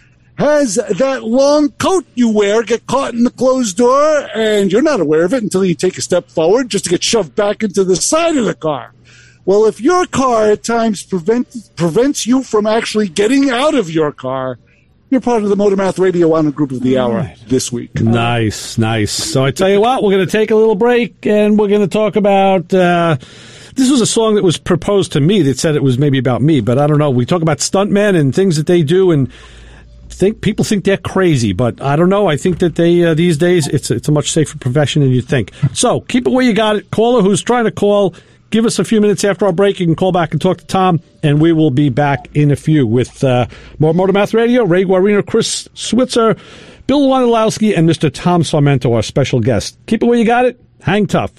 Has that long coat you wear get caught in the closed door and you're not aware of it until you take a step forward just to get shoved back into the side of the car? Well, if your car at times prevent, prevents you from actually getting out of your car, you're part of the Motormouth Radio honor group of the hour right. this week. Nice, nice. So I tell you what, we're going to take a little break and we're going to talk about... Uh, this was a song that was proposed to me that said it was maybe about me, but I don't know. We talk about stuntmen and things that they do, and think people think they're crazy, but I don't know. I think that they uh, these days it's it's a much safer profession than you think. So keep it where you got it. Caller who's trying to call, give us a few minutes after our break. You can call back and talk to Tom, and we will be back in a few with uh, more Motormouth Radio. Ray Guarino, Chris Switzer, Bill Wondolowski, and Mister Tom Sarmento, our special guest. Keep it where you got it. Hang tough.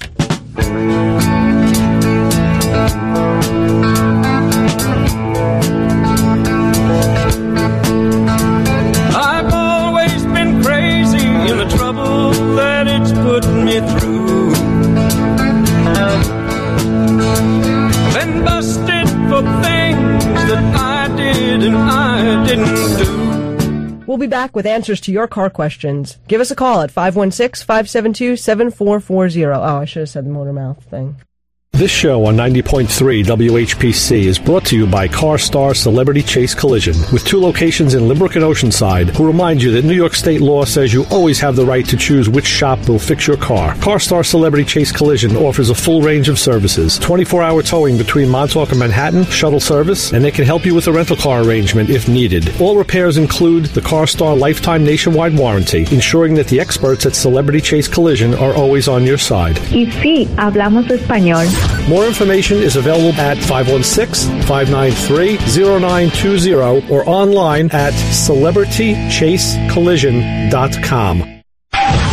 Put me through, been busted for things that I did and I didn't do. We'll be back with answers to your car questions. Give us a call at five one six, five seven two, seven four four zero. Oh, I should have said the Motormouth thing. This show on ninety point three W H P C is brought to you by CarStar Celebrity Chase Collision, with two locations in Lynbrook and Oceanside, who remind you that New York state law says you always have the right to choose which shop will fix your car. CarStar Celebrity Chase Collision offers a full range of services, twenty-four hour towing between Montauk and Manhattan, shuttle service, and they can help you with a rental car arrangement if needed. All repairs include the CarStar Lifetime Nationwide Warranty, ensuring that the experts at Celebrity Chase Collision are always on your side. Y sí, hablamos español. More information is available at five one six, five nine three, zero nine two zero or online at celebrity chase collision dot com.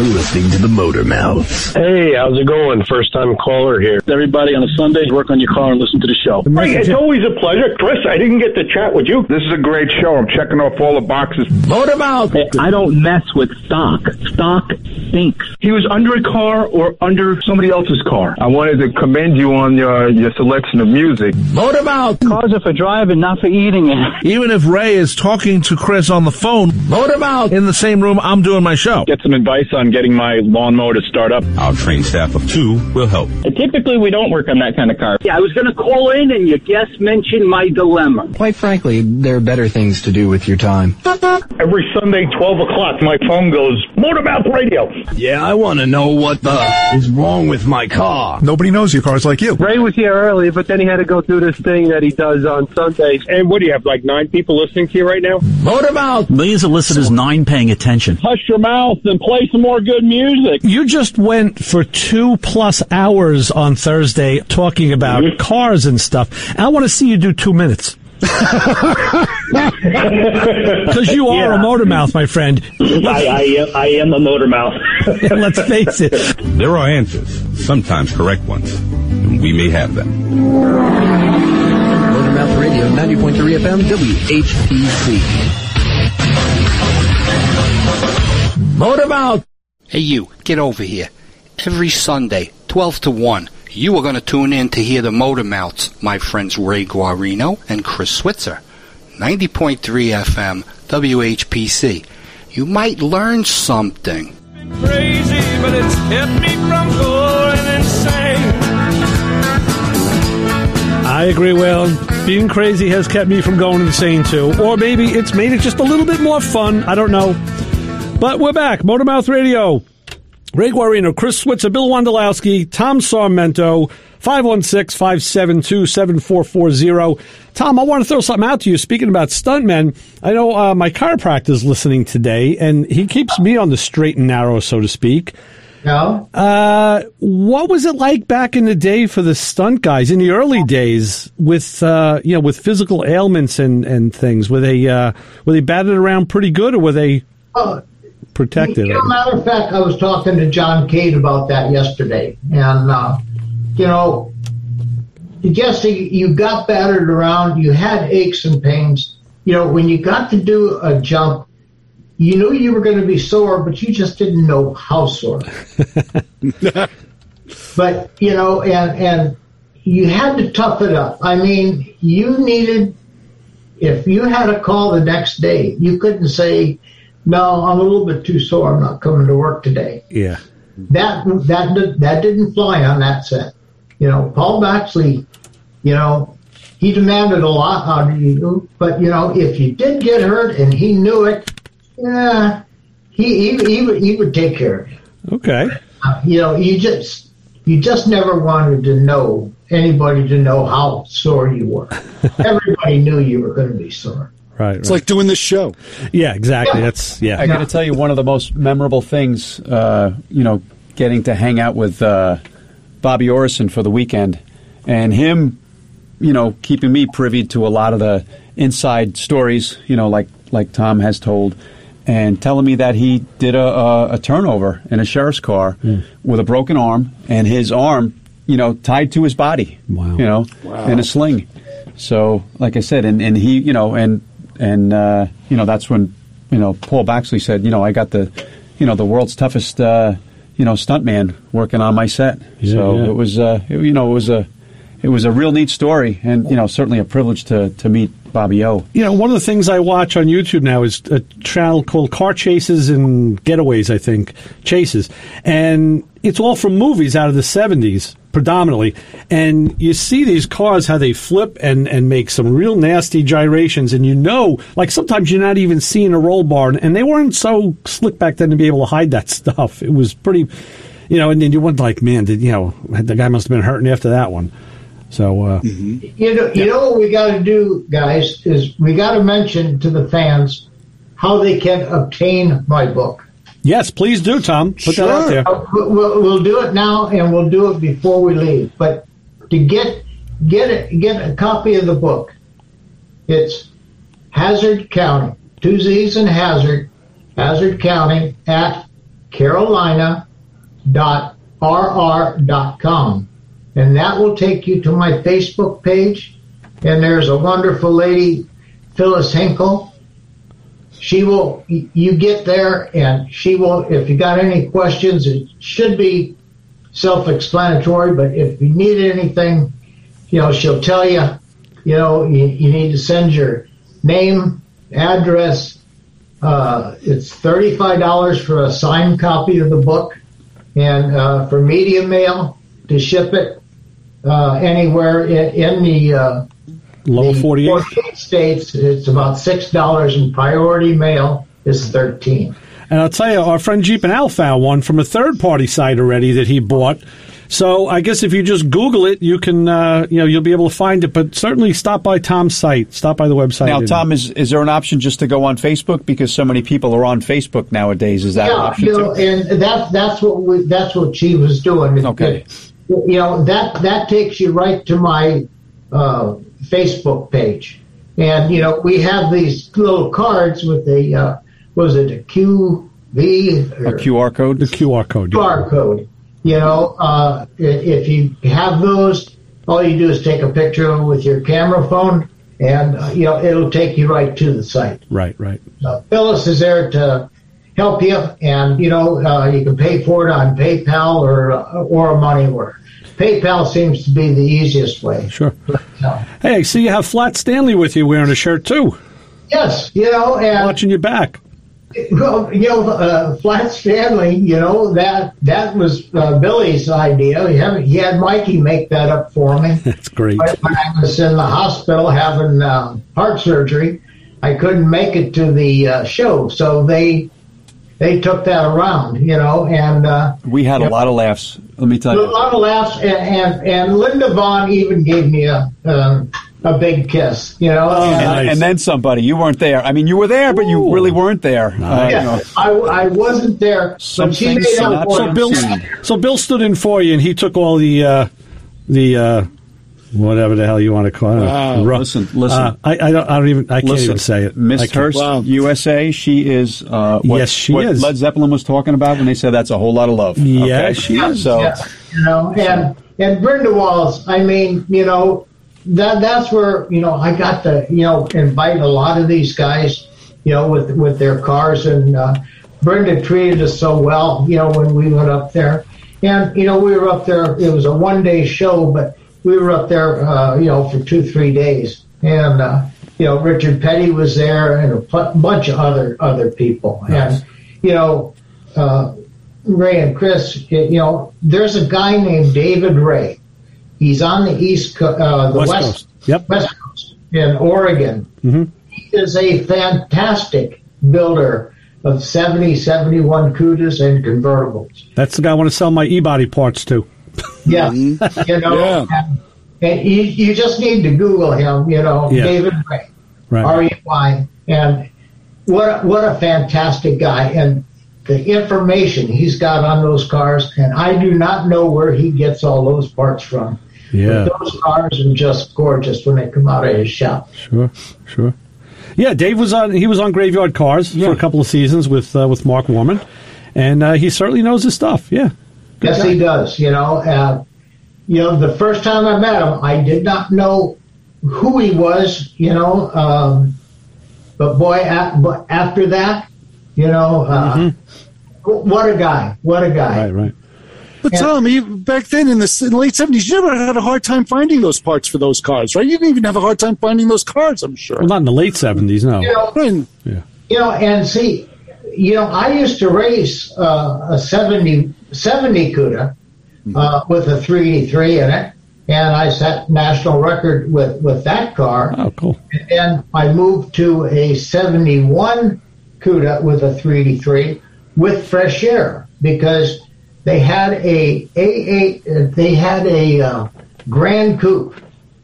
listening to the Motor Mouths. Hey, how's it going? First time caller here. Everybody on a Sunday, work on your car and listen to the show. Hey, it's always a pleasure. Chris, I didn't get to chat with you. This is a great show. I'm checking off all the boxes. Motor Mouth! Hey, I don't mess with stock. Stock stinks. He was under a car or under somebody else's car. I wanted to commend you on your, your selection of music. Motor Mouth! Cars are for driving, not for eating it. Even if Ray is talking to Chris on the phone, Motor Mouth! In the same room I'm doing my show. Get some advice on getting my lawnmower to start up. Our trained staff of two will help. Typically, we don't work on that kind of car. Yeah, I was going to call in and you just mentioned my dilemma. Quite frankly, there are better things to do with your time. Every Sunday, twelve o'clock, my phone goes, Motor Mouth Radio. Yeah, I want to know what the is wrong with my car. Nobody knows your car's like you. Ray was here early, but then he had to go through this thing that he does on Sundays. And what do you have, like nine people listening to you right now? Motor Mouth! Millions of listeners, nine paying attention. Hush your mouth and play some more good music. You just went for two plus hours on Thursday talking about mm-hmm. cars and stuff. I want to see you do two minutes. Because you are yeah. a motor mouth, my friend. I, I, am, I am a motor mouth. Let's face it. There are answers, sometimes correct ones, and we may have them. Motor Mouth Radio, ninety point three F M, W H P C. Motor Mouth! Hey, you, get over here. Every Sunday, twelve to one, you are going to tune in to hear the Motor Mouths, my friends Ray Guarino and Chris Switzer. ninety point three F M, W H P C. You might learn something. Crazy, but it's kept me from going insane. I agree, Will. Being crazy has kept me from going insane, too. Or maybe it's made it just a little bit more fun. I don't know. But we're back. Motor Mouth Radio. Ray Guarino, Chris Switzer, Bill Wondolowski, Tom Sarmento, five one six, five seven two, seven four four zero. Tom, I want to throw something out to you. Speaking about stuntmen, I know uh, my chiropractor is listening today, and he keeps me on the straight and narrow, so to speak. No. Uh, what was it like back in the day for the stunt guys in the early days with uh, you know with physical ailments and, and things? Were they uh, were they batted around pretty good, or were they oh, protected? You know, matter of fact, I was talking to John Cade about that yesterday, and uh, you know, Jesse, you got battered around, you had aches and pains. You know, when you got to do a jump, you knew you were going to be sore, but you just didn't know how sore. But, you know, and, and you had to tough it up. I mean, you needed, if you had a call the next day, you couldn't say, no, I'm a little bit too sore, I'm not coming to work today. Yeah. That, that, that didn't fly on that set. You know, Paul Baxley, you know, he demanded a lot out of you, but, you know, if you did get hurt and he knew it, yeah, he, he, he, would, he would take care of you. Okay. Uh, you know, you just you just never wanted to know anybody to know how sore you were. Everybody knew you were going to be sore. Right. It's right. like doing this show. Yeah, exactly. Yeah. That's yeah. I got to tell you, one of the most memorable things, uh, you know, getting to hang out with uh, Bobby Orrison for the weekend, and him, you know, keeping me privy to a lot of the inside stories, you know, like like Tom has told. And telling me that he did a, a, a turnover in a sheriff's car mm. with a broken arm and his arm, you know, tied to his body, wow. you know, wow. in a sling. So, like I said, and, and he, you know, and, and uh, you know, that's when, you know, Paul Baxley said, you know, I got the, you know, the world's toughest, uh, you know, stuntman working on my set. Yeah, so yeah. it was, uh, it, you know, it was a, it was a real neat story, and, you know, certainly a privilege to, to meet Bobby O. You know, one of the things I watch on YouTube now is a channel called Car Chases and Getaways, I think, Chases. And it's all from movies out of the seventies, predominantly. And you see these cars, how they flip and, and make some real nasty gyrations. And you know, like sometimes you're not even seeing a roll bar. And they weren't so slick back then to be able to hide that stuff. It was pretty, you know, and then you went like, man, did you know, the guy must have been hurting after that one. So, uh, mm-hmm. you know, you know what we got to do, guys, is we got to mention to the fans how they can obtain my book. Yes, please do, Tom. Put sure. that out there. Uh, we'll, we'll do it now, and we'll do it before we leave. But to get get a, get a copy of the book, it's Hazard County, two Z's in Hazard, Hazard County at carolina dot r r dot com. And that will take you to my Facebook page. And there's a wonderful lady, Phyllis Hinkle. She will, you get there and she will, if you got any questions, it should be self-explanatory, but if you need anything, you know, she'll tell you, you know, you, you need to send your name, address. Uh, it's thirty-five dollars for a signed copy of the book, and uh, for media mail to ship it uh, anywhere in, in the uh, lower forty-eight. forty-eight states, it's about six dollars, and priority mail is thirteen dollars. And I'll tell you, our friend Jeep and Al found one from a third-party site already that he bought. So I guess if you just Google it, you can, uh, you know, you'll be able to find it. But certainly stop by Tom's site. Stop by the website. Now, Tom, is is there an option just to go on Facebook because so many people are on Facebook nowadays? Is that yeah, an option you know, too? and that's that's what we, that's what she was doing. Okay. You know, that that takes you right to my uh, Facebook page, and you know we have these little cards with a uh, was it a Q V a Q R code? The Q R code. Q R code. You know, uh, if you have those, all you do is take a picture with your camera phone, and uh, you know it'll take you right to the site. Right, right. Uh, Phyllis is there to help you, and you know uh, you can pay for it on PayPal or uh, or money order. PayPal seems to be the easiest way. Sure. But, uh, hey, I see you have Flat Stanley with you wearing a shirt too. Yes, you know, and watching your back. Well, you know, uh, Flat Stanley, you know, that that was uh, Billy's idea. He had, he had Mikey make that up for me. That's great. When I was in the hospital having uh, heart surgery, I couldn't make it to the uh, show, so they they took that around, you know, and uh, we had a lot of laughs. Let me tell you, a lot of laughs, and and, and Linda Vaughn even gave me a. Um, A big kiss, you know, oh, and, nice. and then somebody. You weren't there. I mean, you were there, but you really weren't there. Nice. Uh, yeah, you know. I, I wasn't there. But she made up for so Bill, so Bill stood in for you, and he took all the uh, the uh, whatever the hell you want to call it. Wow. Ru- Listen, listen. Uh, I, I don't. I don't even. I can't listen, even say it. Miss Hurst, wow. U S A. She is. Uh, what, yes, she what is. Led Zeppelin was talking about when they said that's a whole lot of love. Yeah, okay? she yeah, is. So, yeah, you know, and and Brenda Walls. I mean, you know. That that's where you know I got to you know invite a lot of these guys you know with with their cars, and uh, Brenda treated us so well you know when we went up there, and you know we were up there. It was a one day show, but we were up there uh, you know for two three days, and uh, you know Richard Petty was there and a p- bunch of other other people, nice. And you know uh, Ray and Chris, you know there's a guy named David Ray. He's on the east, co- uh, the west, west, coast. Yep. west coast in Oregon. Mm-hmm. He is a fantastic builder of seventy, seventy-one Cudas and convertibles. That's the guy I want to sell my e-body parts to. Yeah, you know, yeah. And, and you, you just need to Google him. You know, yeah. David Ray, right. R E Y, and what what a fantastic guy. And the information he's got on those cars, and I do not know where he gets all those parts from. Yeah, but those cars are just gorgeous when they come out of his shop. Sure, sure. Yeah, Dave was on. He was on Graveyard Cars yeah. for a couple of seasons with uh, with Mark Warman, and uh, he certainly knows his stuff. Yeah, Good yes, guy. He does. You know, uh, you know, the first time I met him, I did not know who he was. You know, um, but boy, at, but after that, you know, uh, mm-hmm. what a guy! What a guy! Right, right. But Tom, you, back then in the, in the late seventies, you never had a hard time finding those parts for those cars, right? You didn't even have a hard time finding those cars, I'm sure. Well, not in the late seventies, no. You know, yeah. you know, and see, you know, I used to race uh, a seventy, seventy Cuda uh, with a three eighty-three in it, and I set national record with, with that car. Oh, cool. And then I moved to a seventy-one Cuda with a three eighty-three with fresh air because they had a A eight, they had a uh, Grand Coupe,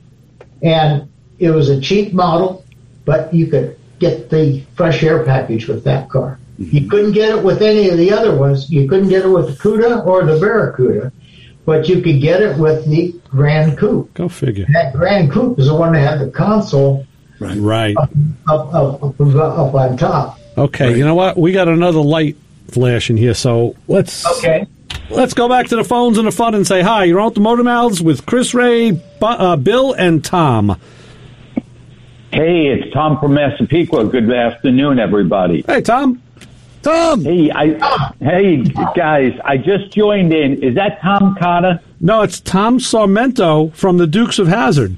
and it was a cheap model, but you could get the fresh air package with that car. Mm-hmm. You couldn't get it with any of the other ones. You couldn't get it with the Cuda or the Barracuda, but you could get it with the Grand Coupe. Go figure. And that Grand Coupe is the one that had the console right, right. Up, up, up, up, up on top. Okay, right. You know what? We got another light flashing here. So let's okay. Let's go back to the phones and the fun and say hi. You're on with the Motor Mouths with Chris Ray, uh, Bill, and Tom. Hey, it's Tom from Massapequa. Good afternoon, everybody. Hey, Tom. Tom. Hey, I. Hey, guys. I just joined in. Is that Tom Cotta? No, it's Tom Sarmento from the Dukes of Hazzard.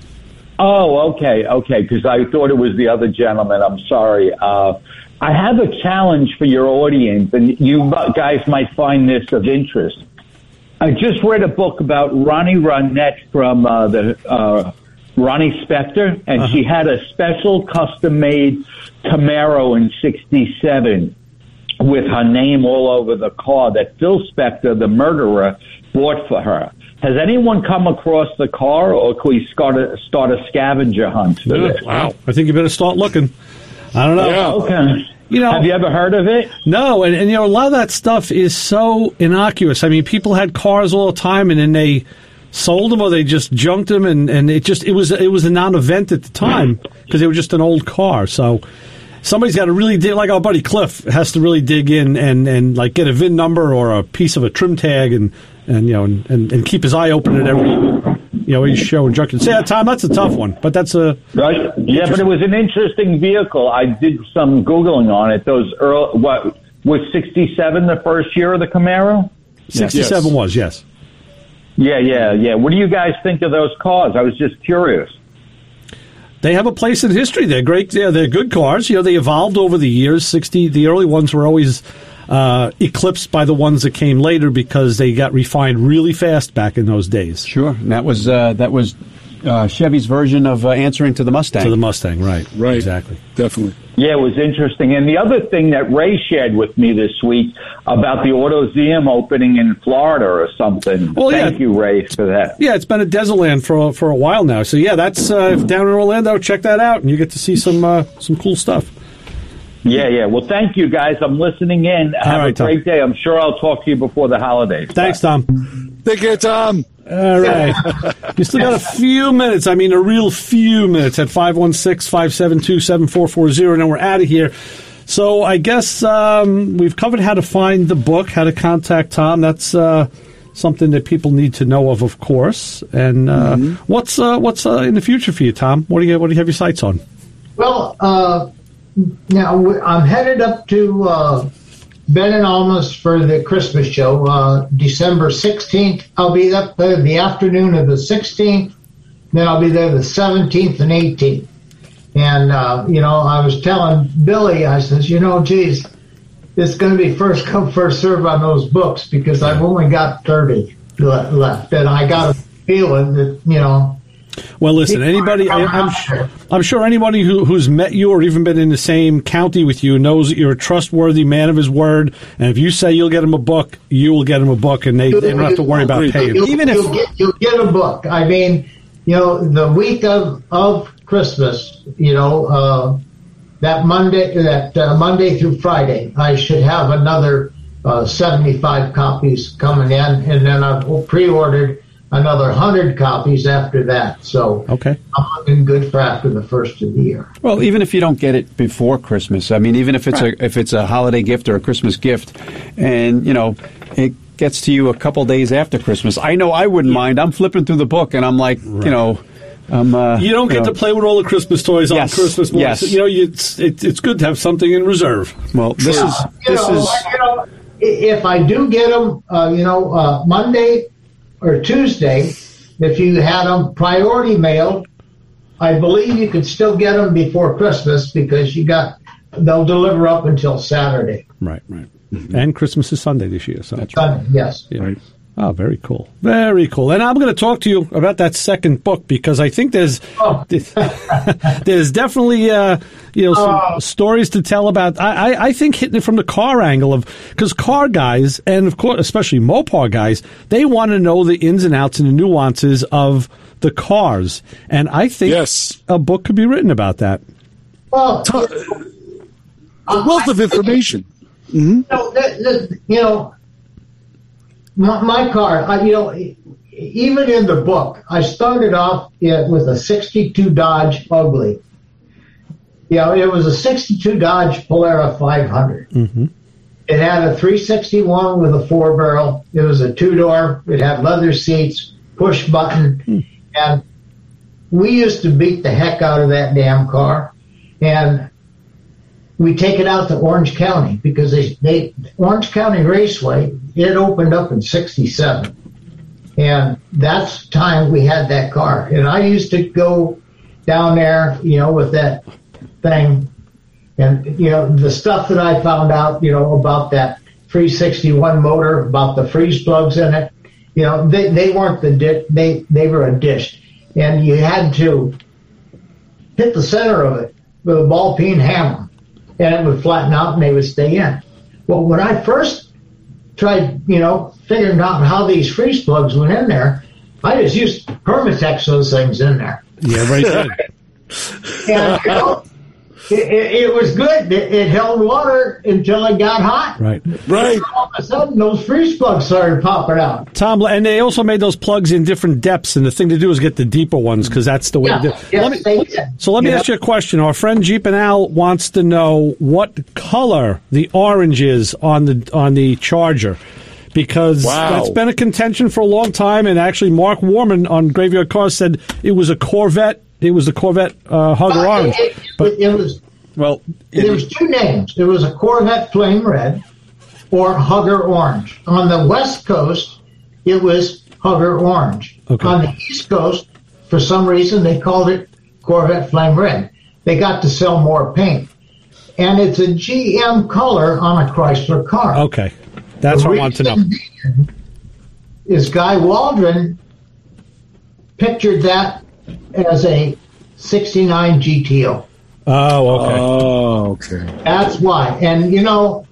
Oh, okay, okay. Because I thought it was the other gentleman. I'm sorry. Uh, I have a challenge for your audience, and you guys might find this of interest. I just read a book about Ronnie Ronette from uh, the uh, Ronnie Spector, and uh-huh. she had a special custom-made Camaro in sixty-seven with her name all over the car that Phil Spector, the murderer, bought for her. Has anyone come across the car, or can we start a, start a scavenger hunt for Yeah, this? wow. I think you better start looking. I don't know. Yeah. Okay. You know, have you ever heard of it? No, and, and you know, a lot of that stuff is so innocuous. I mean, people had cars all the time, and then they sold them or they just junked them, and, and it just it was it was a non-event at the time because they were just an old car. So somebody's got to really dig, like our buddy Cliff has to really dig in and, and like get a V I N number or a piece of a trim tag, and, and you know and, and, and keep his eye open at every. You know, each show and junction. Say that, Tom, that's a tough one, but that's a... Right. Yeah, but it was an interesting vehicle. I did some Googling on it. Those early, what, was sixty-seven the first year of the Camaro? sixty-seven yes. was, yes. Yeah, yeah, yeah. What do you guys think of those cars? I was just curious. They have a place in history. They're great. They're, they're good cars. You know, they evolved over the years. Sixty. The early ones were always uh, eclipsed by the ones that came later because they got refined really fast back in those days. Sure. And that was uh, that was uh, Chevy's version of uh, answering to the Mustang. To the Mustang, right. Right. Exactly. Definitely. Yeah, it was interesting. And the other thing that Ray shared with me this week about the AutoZeum opening in Florida or something. Well, Thank yeah. you, Ray, for that. Yeah, it's been a Desertland for for a while now. So yeah, that's uh, down in Orlando. Check that out, and you get to see some uh, some cool stuff. Yeah, yeah. Well, thank you, guys. I'm listening in. Have right, a great Tom. day. I'm sure I'll talk to you before the holidays. Thanks, Tom. Take care, Tom. All right. You still got a few minutes. I mean, a real few minutes at five one six, five seven two, seven four four zero, and then we're out of here. So I guess um, we've covered how to find the book, how to contact Tom. That's uh, something that people need to know of, of course. And uh, mm-hmm. what's uh, what's uh, in the future for you, Tom? What do you what do you have your sights on? Well, uh, now I'm headed up to uh, Ben and Alma's for the Christmas show, uh, December sixteenth. I'll be up there the afternoon of the sixteenth. Then I'll be there the seventeenth and eighteenth. And, uh, you know, I was telling Billy, I says, you know, geez, it's going to be first come, first serve on those books because I've only got thirty left. And I got a feeling that, you know. Well, listen, anybody, I, I'm, sure, I'm sure anybody who, who's met you or even been in the same county with you knows that you're a trustworthy man of his word. And if you say you'll get him a book, you will get him a book, and they, they don't have to worry about paying. You'll, Even if you'll get, you'll get a book. I mean, you know, the week of, of Christmas, you know, uh, that Monday, that uh, Monday through Friday, I should have another uh, seventy-five copies coming in, and then I've pre-ordered another one hundred copies after that. So okay. I'm looking good for after the first of the year. Well, even if you don't get it before Christmas, I mean, even if it's right. a if it's a holiday gift or a Christmas gift, and you know it gets to you a couple days after Christmas, I know I wouldn't mind. I'm flipping through the book and I'm like, right. you know. Um, uh, you don't get you know, to play with all the Christmas toys yes, on Christmas morning. Yes. You know, it's it, it's good to have something in reserve. Well, this yeah. is you this know, is. You know, if I do get them, uh, you know, uh, Monday or Tuesday, if you had them priority mailed, I believe you could still get them before Christmas because you got they'll deliver up until Saturday. Right, right. Mm-hmm. And Christmas is Sunday this year, so that's right. Yes. Yeah. Right. Oh, very cool. Very cool. And I'm going to talk to you about that second book because I think there's oh. there's definitely uh, you know some oh. stories to tell about. I, I, I think hitting it from the car angle of because car guys and of course especially Mopar guys, they want to know the ins and outs and the nuances of the cars, and I think yes. a book could be written about that. Well, a wealth of information. Mm-hmm. You know, the, the, you know My, my car, I, you know, even in the book, I started off it with a sixty-two Dodge Ugly. You know, it was a sixty-two Dodge Polara five hundred. Mm-hmm. It had a three sixty-one with a four barrel. It was a two door. It had leather seats, push button, hmm. and we used to beat the heck out of that damn car. And we take it out to Orange County because they, they Orange County Raceway, it opened up in sixty-seven. And that's the time we had that car. And I used to go down there, you know, with that thing. And, you know, the stuff that I found out, you know, about that three sixty-one motor, about the freeze plugs in it, you know, they, they weren't the di- they they were a dish. And you had to hit the center of it with a ball peen hammer. And it would flatten out and they would stay in. Well, when I first tried, you know, figuring out how these freeze plugs went in there, I just used to Permatex those things in there. Yeah, very good. And, you know, it, it, it was good. It, it held water until it got hot. Right. Right. And all of a sudden, those freeze plugs started popping out. Tom, and they also made those plugs in different depths, and the thing to do is get the deeper ones because that's the way Yeah, to do it. yes, Let me, they did. so let me You ask know? you a question. Our friend Jeep and Al wants to know what color the orange is on the on the Charger. Because Wow. that's been a contention for a long time, and actually Mark Warman on Graveyard Cars said it was a Corvette. It was the Corvette uh, Hugger Uh, Orange. It, it, but it was. Well, There was two names. There was a Corvette Flame Red or Hugger Orange. On the West Coast, it was Hugger Orange. Okay. On the East Coast, for some reason, they called it Corvette Flame Red. They got to sell more paint. And it's a G M color on a Chrysler car. Okay, that's The what I want to know. reason Is Guy Waldron pictured that as a sixty-nine G T O. Oh, okay. Oh, okay. That's why. And, you know,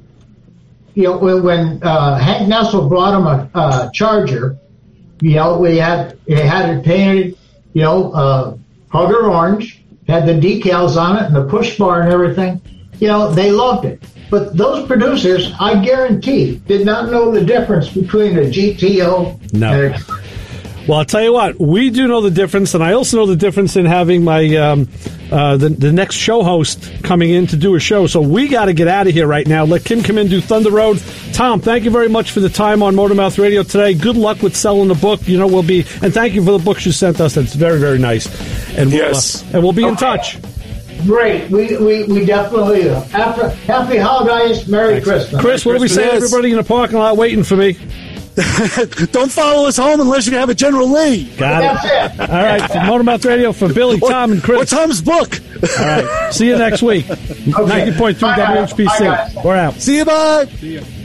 you know, when, when uh, Hank Nessel brought him a uh, Charger, you know, we had, it had it painted, you know, uh, Hugger Orange, had the decals on it and the push bar and everything. You know, they loved it. But those producers, I guarantee, did not know the difference between a G T O No. and a Well, I'll tell you what, we do know the difference, and I also know the difference in having my um, uh, the, the next show host coming in to do a show. So we got to get out of here right now. Let Kim come in, do Thunder Road. Tom, thank you very much for the time on Motormouth Radio today. Good luck with selling the book. You know, we'll be, and thank you for the books you sent us. That's very, very nice. And we'll, Yes. uh, and we'll be in touch. Great. We, we, we definitely will. After, happy holidays. Merry Christmas. Chris, what do we say? Yes. Everybody in the parking lot waiting for me. Don't follow us home unless you have a General Lee. Got That's it. it. All right, for Motormouth Radio for Billy, Tom, and Chris. Or Tom's book. All right, see you next week. ninety point three Bye, guys. W H P C. Bye, guys. We're out. See you, bye. See you.